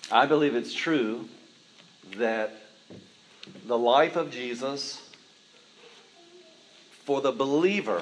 I believe it's true that the life of Jesus for the believer,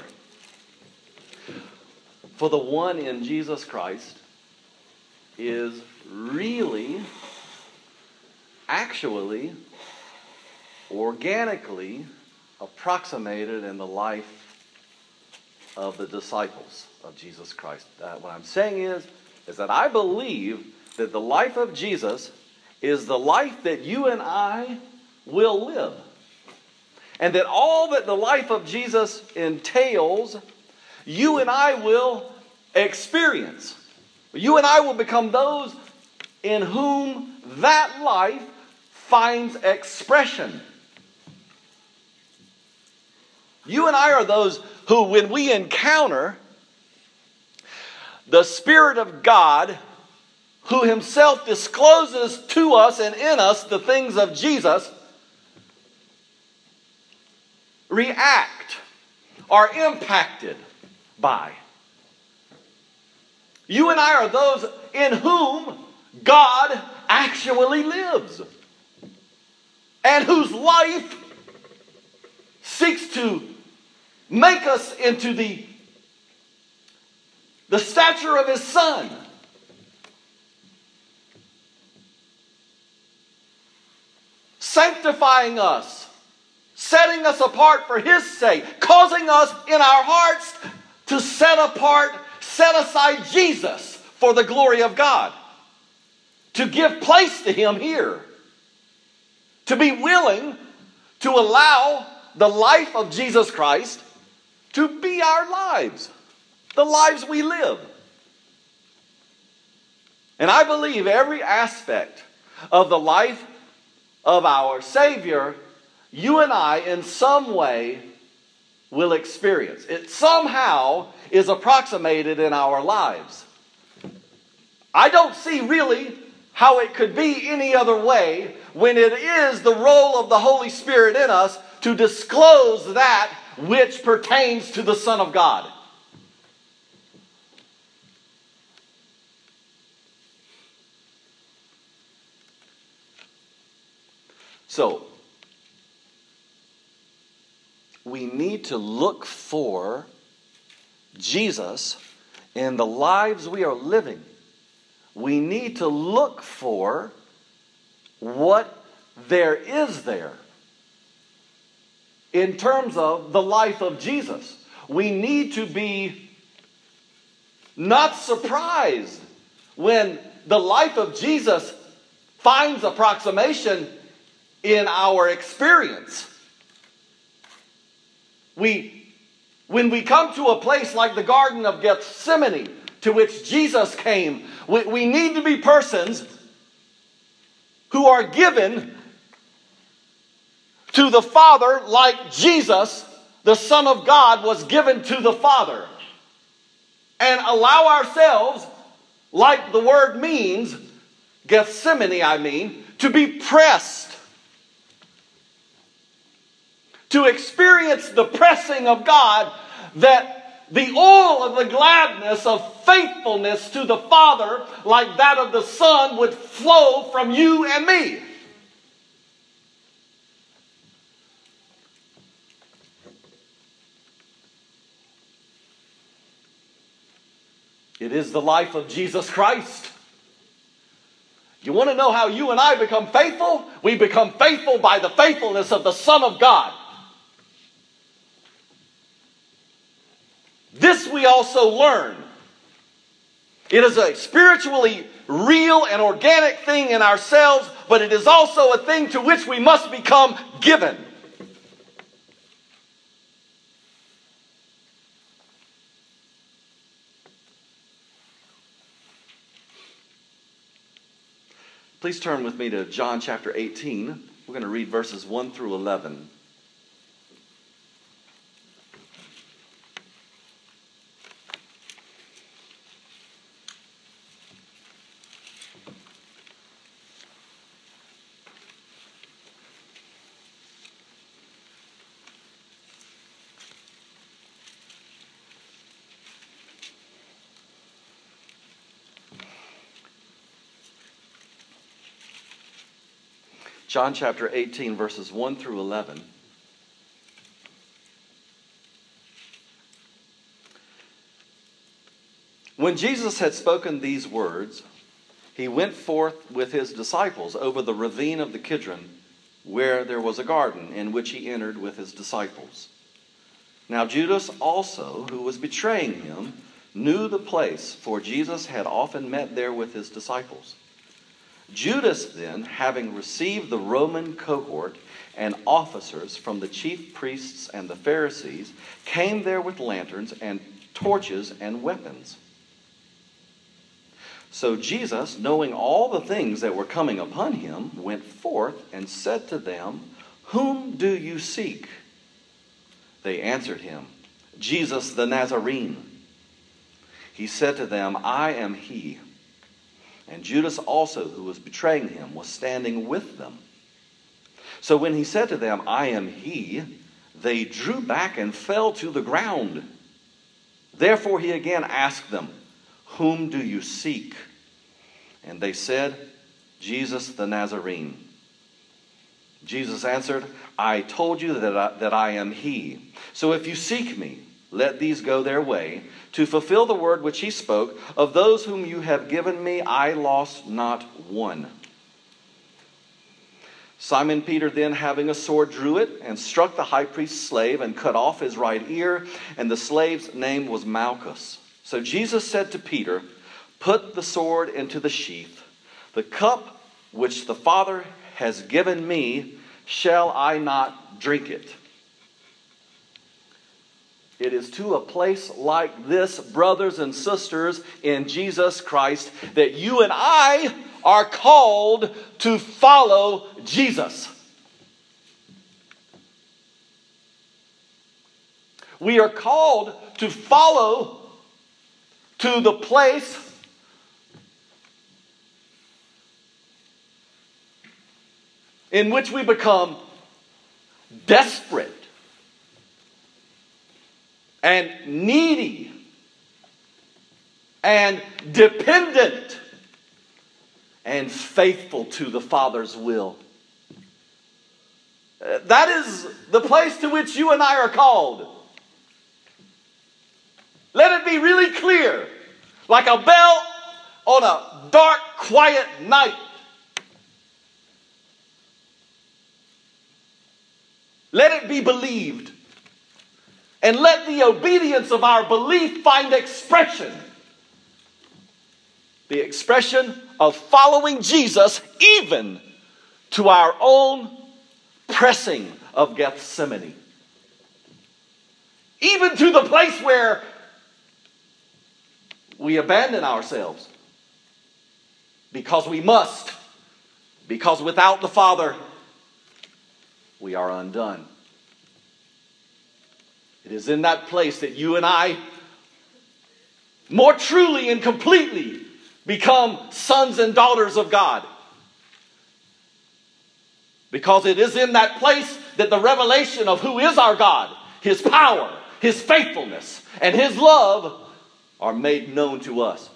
for the one in Jesus Christ, is really, actually, organically approximated in the life of the disciples of Jesus Christ. What I'm saying is that I believe that the life of Jesus is the life that you and I will live. And that all that the life of Jesus entails, you and I will experience. You and I will become those in whom that life finds expression. You and I are those who, when we encounter the Spirit of God, who Himself discloses to us and in us the things of Jesus, react, are impacted by. You and I are those in whom God actually lives, and whose life seeks to make us into the stature of His Son. Sanctifying us, setting us apart for His sake, causing us in our hearts to set aside Jesus for the glory of God, to give place to Him here, to be willing to allow the life of Jesus Christ to be our lives, the lives we live. And I believe every aspect of the life of our Savior, you and I, in some way, will experience. It somehow is approximated in our lives. I don't see really how it could be any other way when it is the role of the Holy Spirit in us to disclose that which pertains to the Son of God. So, we need to look for Jesus in the lives we are living. We need to look for what there is there in terms of the life of Jesus. We need to be not surprised when the life of Jesus finds approximation in our experience. When we come to a place like the Garden of Gethsemane, to which Jesus came, we need to be persons who are given to the Father like Jesus, the Son of God, was given to the Father. And allow ourselves, like the word means, Gethsemane, to be pressed. To experience the pressing of God, that the oil of the gladness of faithfulness to the Father, like that of the Son, would flow from you and me. It is the life of Jesus Christ. You want to know how you and I become faithful? We become faithful by the faithfulness of the Son of God. This we also learn. It is a spiritually real and organic thing in ourselves, but it is also a thing to which we must become given. Please turn with me to John chapter 18. We're going to read verses 1 through 11. John chapter 18, verses 1 through 11. When Jesus had spoken these words, he went forth with his disciples over the ravine of the Kidron, where there was a garden, in which he entered with his disciples. Now Judas also, who was betraying him, knew the place, for Jesus had often met there with his disciples. Judas then, having received the Roman cohort and officers from the chief priests and the Pharisees, came there with lanterns and torches and weapons. So Jesus, knowing all the things that were coming upon him, went forth and said to them, "Whom do you seek?" They answered him, "Jesus the Nazarene." He said to them, "I am he." And Judas also, who was betraying him, was standing with them. So when he said to them, "I am he," they drew back and fell to the ground. Therefore he again asked them, "Whom do you seek?" And they said, "Jesus the Nazarene." Jesus answered, "I told you that I am he. So if you seek me, let these go their way, to fulfill the word which he spoke, of those whom you have given me, I lost not one." Simon Peter then, having a sword, drew it and struck the high priest's slave and cut off his right ear, and the slave's name was Malchus. So Jesus said to Peter, "Put the sword into the sheath. The cup which the Father has given me, shall I not drink it?" It is to a place like this, brothers and sisters in Jesus Christ, that you and I are called to follow Jesus. We are called to follow to the place in which we become desperate and needy and dependent and faithful to the Father's will. That is the place to which you and I are called. Let it be really clear, like a bell on a dark, quiet night. Let it be believed. And let the obedience of our belief find expression. The expression of following Jesus even to our own pressing of Gethsemane. Even to the place where we abandon ourselves. Because we must. Because without the Father, we are undone. It is in that place that you and I more truly and completely become sons and daughters of God. Because it is in that place that the revelation of who is our God, His power, His faithfulness, and His love are made known to us.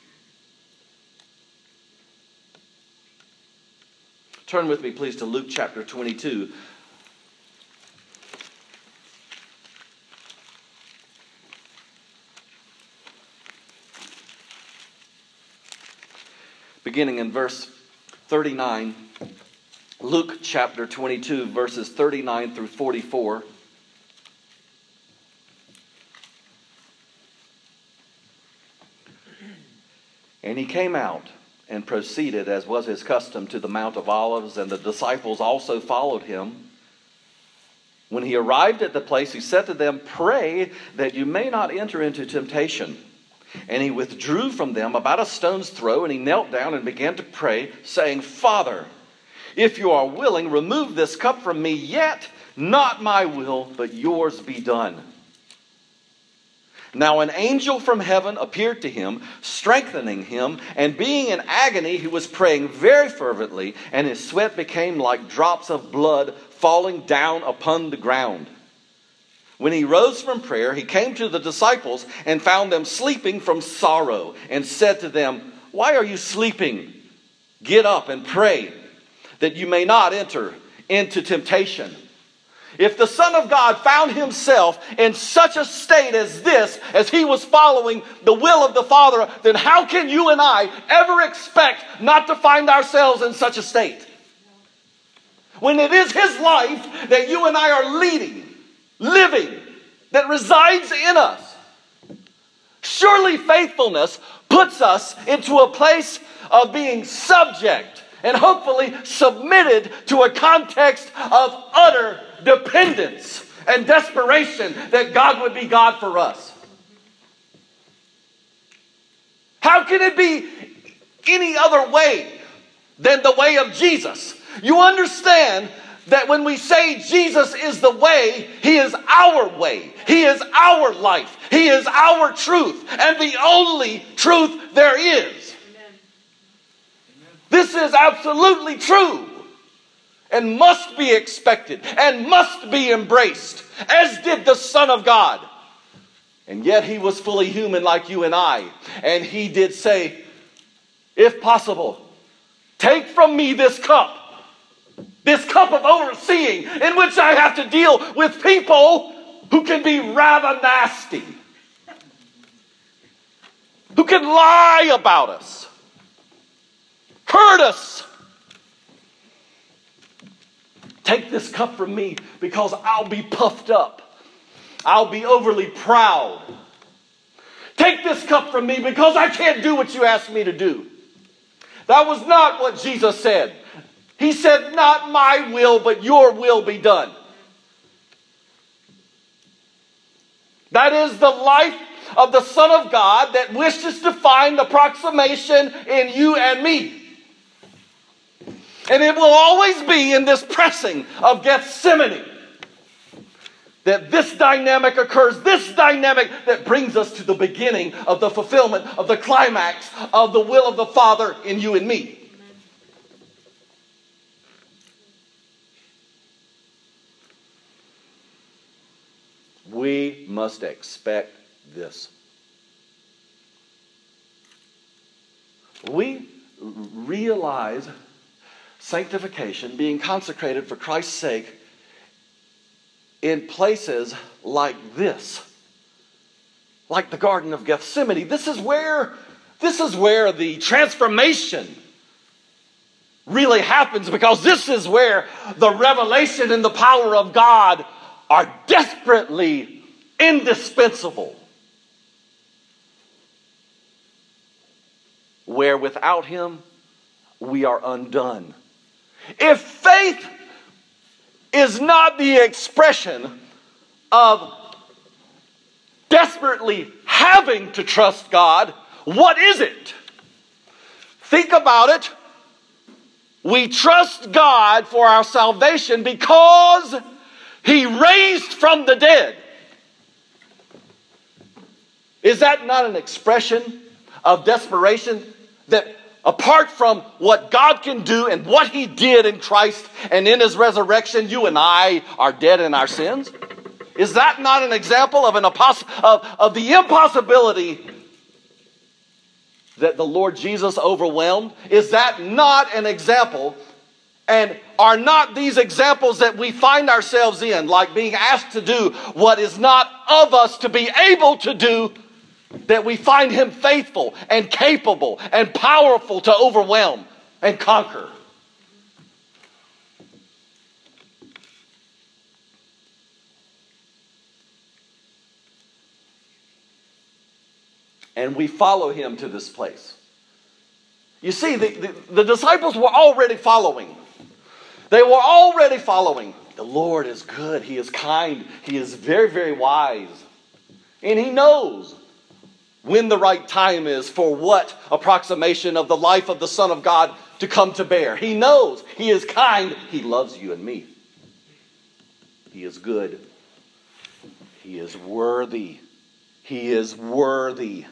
Turn with me, please, to Luke chapter 22. Beginning in verse 39, Luke chapter 22, verses 39 through 44. And he came out and proceeded, as was his custom, to the Mount of Olives, and the disciples also followed him. When he arrived at the place, he said to them, "Pray that you may not enter into temptation." And he withdrew from them about a stone's throw, and he knelt down and began to pray, saying, "Father, if you are willing, remove this cup from me, yet not my will, but yours be done." Now an angel from heaven appeared to him, strengthening him, and being in agony, he was praying very fervently, and his sweat became like drops of blood falling down upon the ground. When he rose from prayer, he came to the disciples and found them sleeping from sorrow, and said to them, "Why are you sleeping? Get up and pray, that you may not enter into temptation. If the Son of God found himself in such a state as this, as he was following the will of the Father, then how can you and I ever expect not to find ourselves in such a state? When it is his life that you and I are leading, living, that resides in us. Surely faithfulness puts us into a place of being subject and hopefully submitted to a context of utter dependence and desperation that God would be God for us. How can it be any other way than the way of Jesus? You understand that when we say Jesus is the way, he is our way. He is our life. He is our truth. And the only truth there is. Amen. This is absolutely true. And must be expected. And must be embraced. As did the Son of God. And yet he was fully human like you and I. And he did say, if possible, take from me this cup. This cup of overseeing in which I have to deal with people who can be rather nasty. Who can lie about us. Hurt us. Take this cup from me because I'll be puffed up. I'll be overly proud. Take this cup from me because I can't do what you asked me to do. That was not what Jesus said. He said, not my will, but your will be done. That is the life of the Son of God that wishes to find approximation in you and me. And it will always be in this pressing of Gethsemane that this dynamic occurs, this dynamic that brings us to the beginning of the fulfillment of the climax of the will of the Father in you and me. We must expect this. We realize sanctification, being consecrated for Christ's sake, in places like this. Like the Garden of Gethsemane. This is where the transformation really happens, because this is where the revelation and the power of God are desperately indispensable. Where without him, we are undone. If faith is not the expression of desperately having to trust God, what is it? Think about it. We trust God for our salvation because he raised from the dead. Is that not an expression of desperation? That apart from what God can do and what he did in Christ and in his resurrection, you and I are dead in our sins? Is that not an example of of the impossibility that the Lord Jesus overwhelmed? Is that not an example? And are not these examples that we find ourselves in, like being asked to do what is not of us to be able to do, that we find him faithful and capable and powerful to overwhelm and conquer? And we follow him to this place. You see, the disciples were already following. They were already following. The Lord is good. He is kind. He is very, very wise. And he knows when the right time is for what approximation of the life of the Son of God to come to bear. He knows. He is kind. He loves you and me. He is good. He is worthy. He is worthy.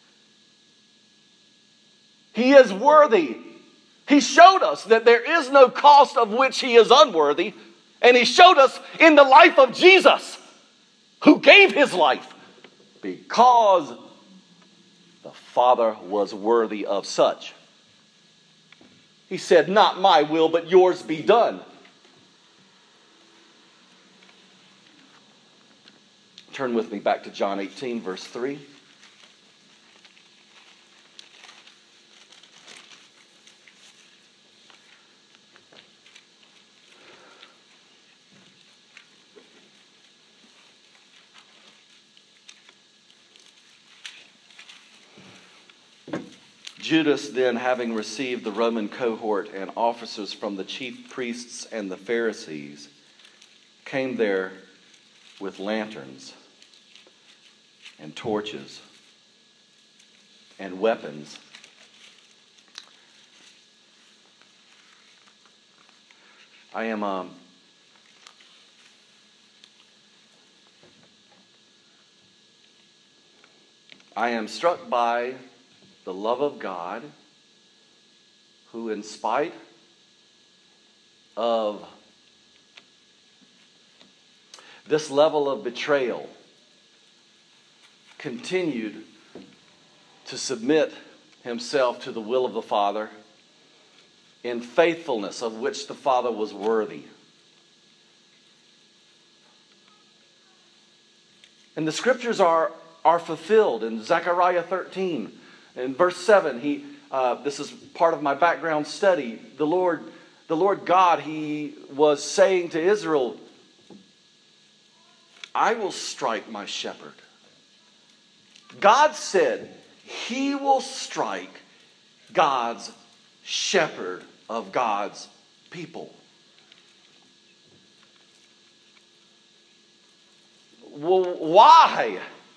He is worthy. He showed us that there is no cost of which he is unworthy. And he showed us in the life of Jesus, who gave his life because the Father was worthy of such. He said, not my will, but yours be done. Turn with me back to John 18, verse 3. Judas then, having received the Roman cohort and officers from the chief priests and the Pharisees, came there with lanterns and torches and weapons. I am struck by the love of God, who in spite of this level of betrayal continued to submit himself to the will of the Father in faithfulness of which the Father was worthy. And the scriptures are fulfilled in Zechariah 13. In verse 7, this is part of my background study. The Lord God, He was saying to Israel, I will strike my shepherd. God said He will strike God's shepherd of God's people. Well, why?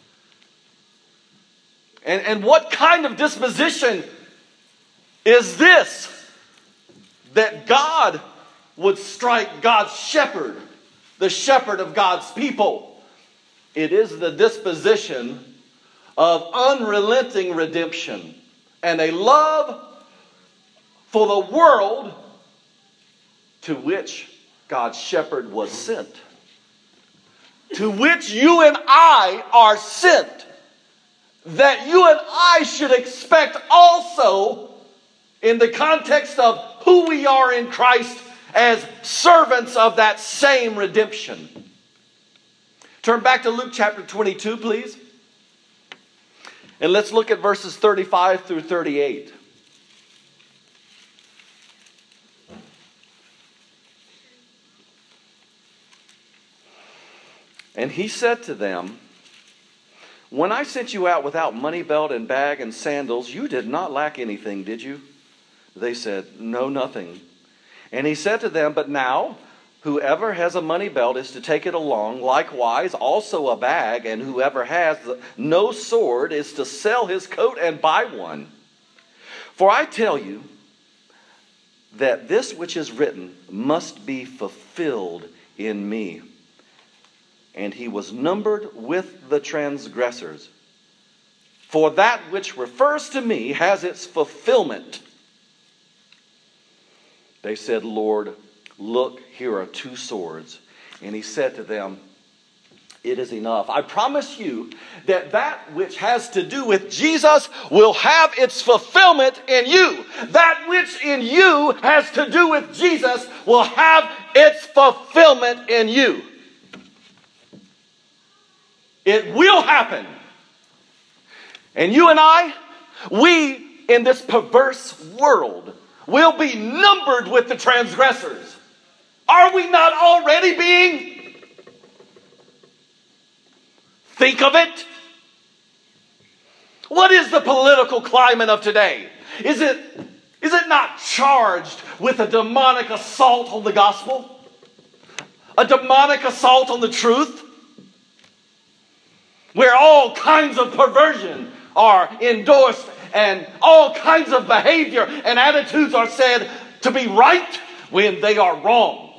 And what kind of disposition is this, that God would strike God's shepherd, the shepherd of God's people? It is the disposition of unrelenting redemption and a love for the world to which God's shepherd was sent, to which you and I are sent, that you and I should expect also in the context of who we are in Christ as servants of that same redemption. Turn back to Luke chapter 22, please. And let's look at verses 35 through 38. And he said to them, when I sent you out without money belt and bag and sandals, you did not lack anything, did you? They said, no, nothing. And he said to them, but now, whoever has a money belt is to take it along, likewise also a bag, and whoever has no sword is to sell his coat and buy one. For I tell you that this which is written must be fulfilled in me. And he was numbered with the transgressors. For that which refers to me has its fulfillment. They said, Lord, look, here are 2 swords. And he said to them, it is enough. I promise you that which has to do with Jesus will have its fulfillment in you. That which in you has to do with Jesus will have its fulfillment in you. It will happen. And you and I, we in this perverse world will be numbered with the transgressors. Are we not already being? Think of it. What is the political climate of today? Is it not charged with a demonic assault on the gospel? A demonic assault on the truth? Where all kinds of perversion are endorsed and all kinds of behavior and attitudes are said to be right when they are wrong.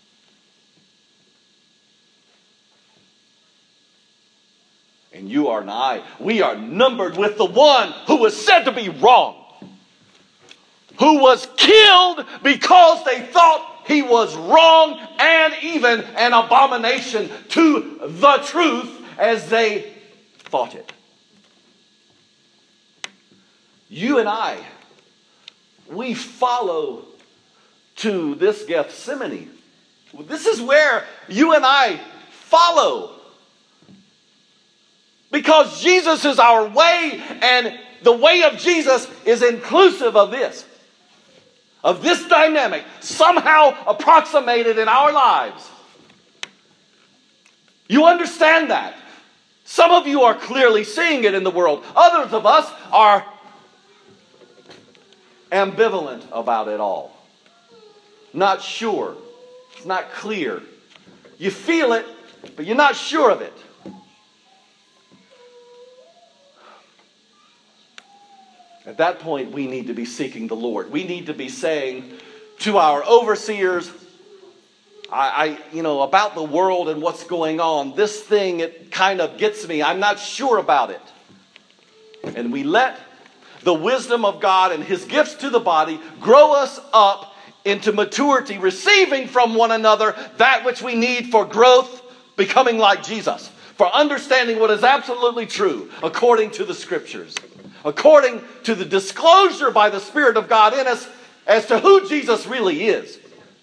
And you and I, we are numbered with the one who was said to be wrong, who was killed because they thought he was wrong and even an abomination to the truth as they thought it. You and I we follow to this Gethsemane. This is where you and I follow. Because Jesus is our way, and the way of Jesus is inclusive of this dynamic, somehow approximated in our lives. You understand that? Some of you are clearly seeing it in the world. Others of us are ambivalent about it all. Not sure. It's not clear. You feel it, but you're not sure of it. At that point, we need to be seeking the Lord. We need to be saying to our overseers, about the world and what's going on, this thing, it kind of gets me. I'm not sure about it. And we let the wisdom of God and His gifts to the body grow us up into maturity, receiving from one another that which we need for growth, becoming like Jesus, for understanding what is absolutely true according to the Scriptures, according to the disclosure by the Spirit of God in us as to who Jesus really is.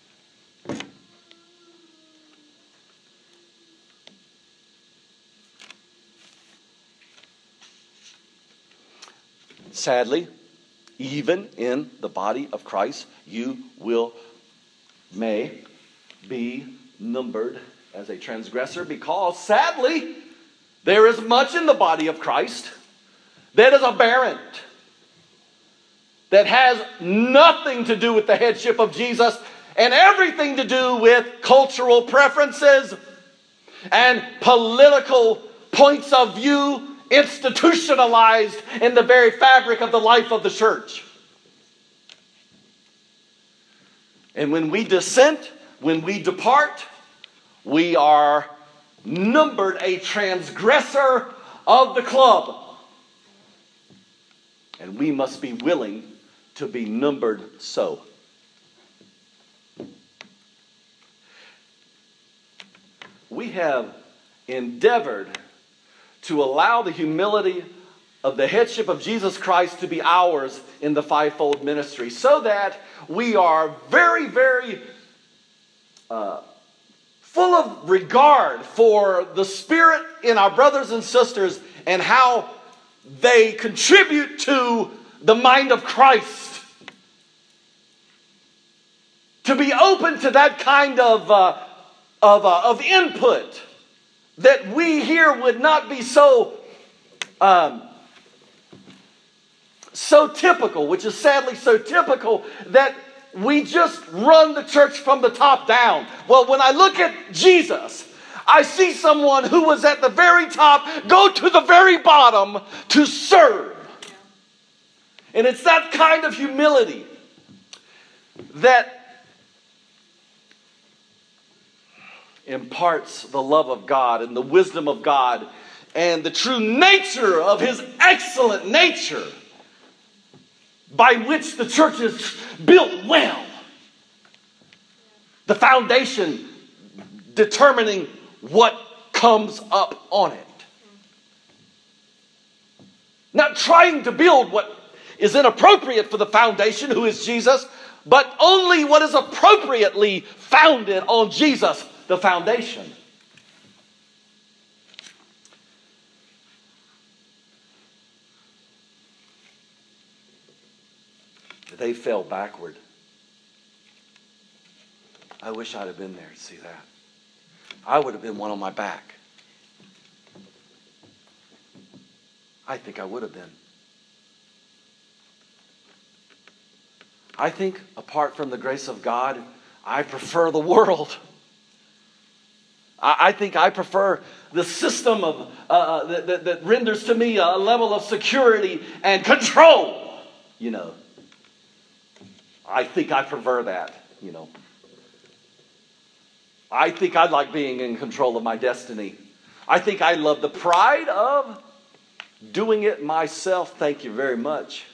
Sadly, even in the body of Christ, you may be numbered as a transgressor, because sadly, there is much in the body of Christ that is aberrant, that has nothing to do with the headship of Jesus and everything to do with cultural preferences and political points of view institutionalized in the very fabric of the life of the church. And when we dissent, when we depart, we are numbered a transgressor of the club. And we must be willing to be numbered so. We have endeavored to allow the humility of the headship of Jesus Christ to be ours in the fivefold ministry, so that we are very, very full of regard for the Spirit in our brothers and sisters and how they contribute to the mind of Christ. To be open to that kind of input, that we here would not be so typical, which is sadly so typical, that we just run the church from the top down. Well, when I look at Jesus, I see someone who was at the very top go to the very bottom to serve. And it's that kind of humility that imparts the love of God and the wisdom of God and the true nature of His excellent nature, by which the church is built well. The foundation determining what comes up on it. Not trying to build what is inappropriate for the foundation, who is Jesus, but only what is appropriately founded on Jesus, the foundation. They fell backward. I wish I'd have been there to see that. I would have been one on my back. I think I would have been. I think apart from the grace of God, I prefer the world. I think I prefer the system of that renders to me a level of security and control. I think I prefer that. I think I like being in control of my destiny. I think I love the pride of doing it myself. Thank you very much.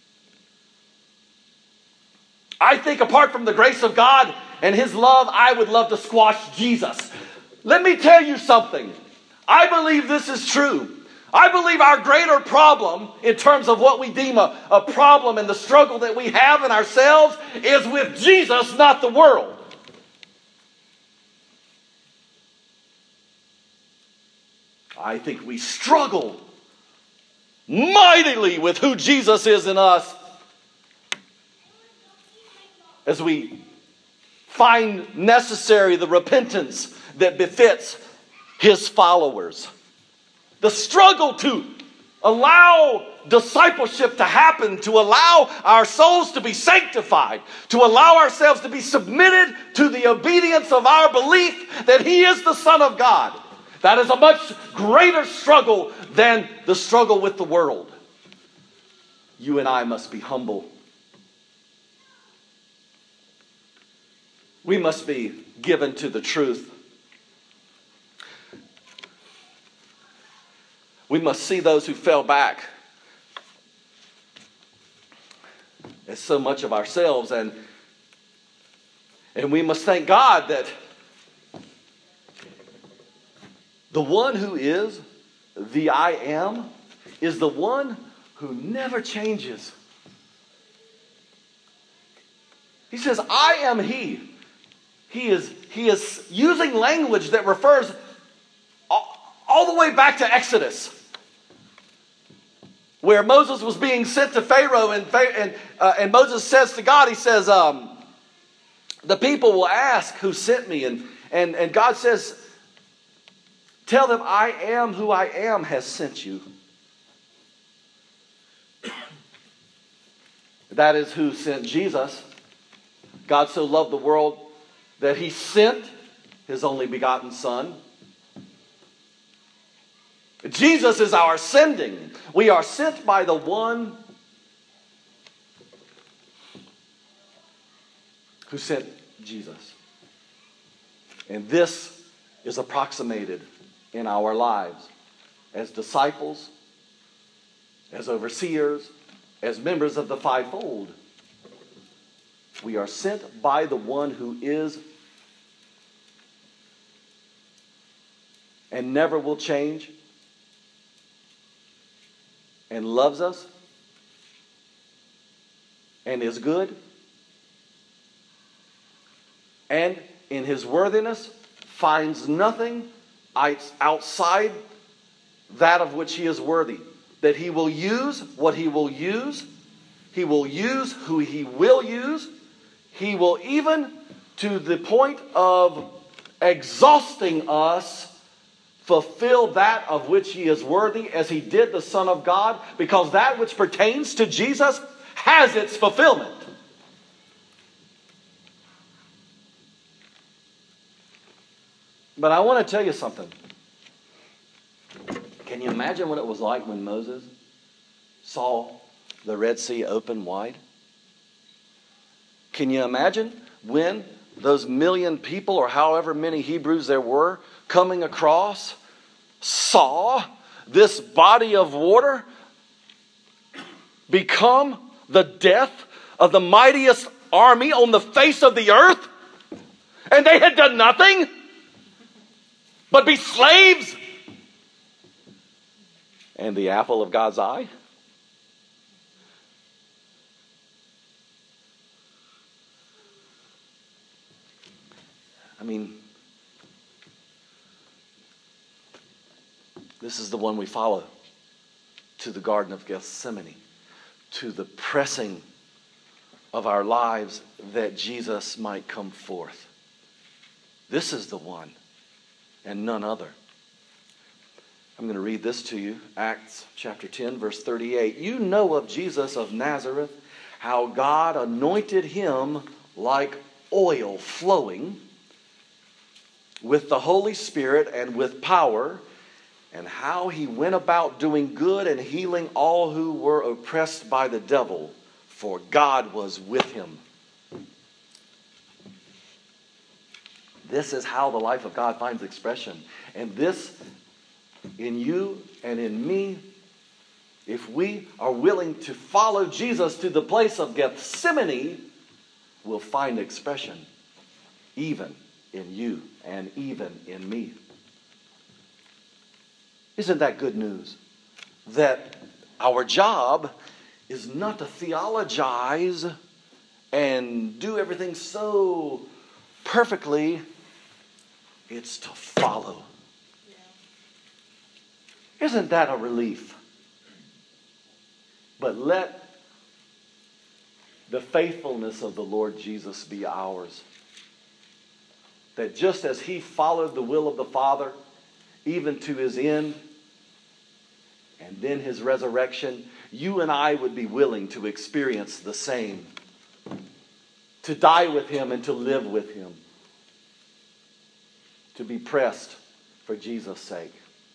I think apart from the grace of God and His love, I would love to squash Jesus. Let me tell you something. I believe this is true. I believe our greater problem in terms of what we deem a problem and the struggle that we have in ourselves is with Jesus, not the world. I think we struggle mightily with who Jesus is in us as we find necessary the repentance that befits His followers. The struggle to allow discipleship to happen, to allow our souls to be sanctified, to allow ourselves to be submitted to the obedience of our belief that He is the Son of God. That is a much greater struggle than the struggle with the world. You and I must be humble. We must be given to the truth. We must see those who fell back as so much of ourselves, and we must thank God that the one who is the I am is the one who never changes. He says, I am He. He is using language that refers all the way back to Exodus, where Moses was being sent to Pharaoh, and Moses says to God, he says, the people will ask who sent me, and God says, tell them I am who I am has sent you. That is who sent Jesus. God so loved the world that He sent His only begotten Son. Jesus is our sending. We are sent by the one who sent Jesus. And this is approximated in our lives as disciples, as overseers, as members of the fivefold. We are sent by the one who is and never will change and loves us and is good and in His worthiness finds nothing outside that of which He is worthy. That He will use what He will use. He will use who He will use. He will, even to the point of exhausting us, fulfill that of which He is worthy, as He did the Son of God, because that which pertains to Jesus has its fulfillment. But I want to tell you something. Can you imagine what it was like when Moses saw the Red Sea open wide? Can you imagine when those million people, or however many Hebrews there were, coming across, saw this body of water become the death of the mightiest army on the face of the earth? And they had done nothing but be slaves and the apple of God's eye? I mean, this is the one we follow to the Garden of Gethsemane, to the pressing of our lives that Jesus might come forth. This is the one and none other. I'm going to read this to you. Acts chapter 10, verse 38. You know of Jesus of Nazareth, how God anointed Him like oil flowing with the Holy Spirit and with power, and how He went about doing good and healing all who were oppressed by the devil, for God was with Him. This is how the life of God finds expression. And this, in you and in me, if we are willing to follow Jesus to the place of Gethsemane, will find expression even in you and even in me. Isn't that good news? that our job is not to theologize and do everything so perfectly. It's to follow. Isn't that a relief? But let the faithfulness of the Lord Jesus be ours. That just as he followed the will of the Father, even to his end, and then his resurrection, you and I would be willing to experience the same. To die with him and to live with him. To be pressed for Jesus' sake.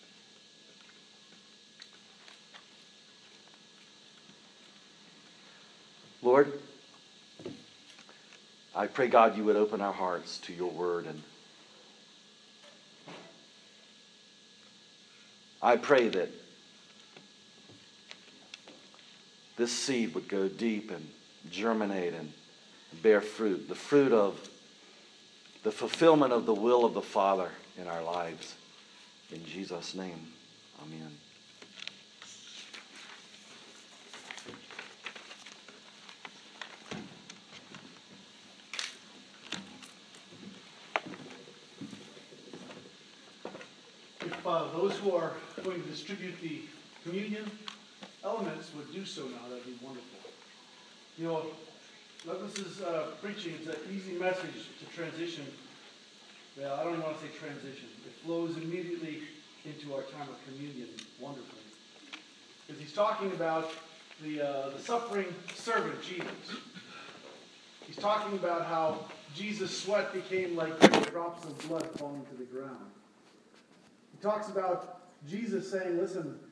Lord, I pray, God, you would open our hearts to your word. And I pray that this seed would go deep and germinate and bear fruit. The fruit of the fulfillment of the will of the Father in our lives. In Jesus' name, amen. If those who are going to distribute the communion elements would do so now, that'd be wonderful. You know, Douglas's preaching is an easy message to transition. Well, I don't even want to say transition. It flows immediately into our time of communion wonderfully. Because he's talking about the suffering servant, Jesus. He's talking about how Jesus' sweat became like drops of blood falling to the ground. He talks about Jesus saying, listen,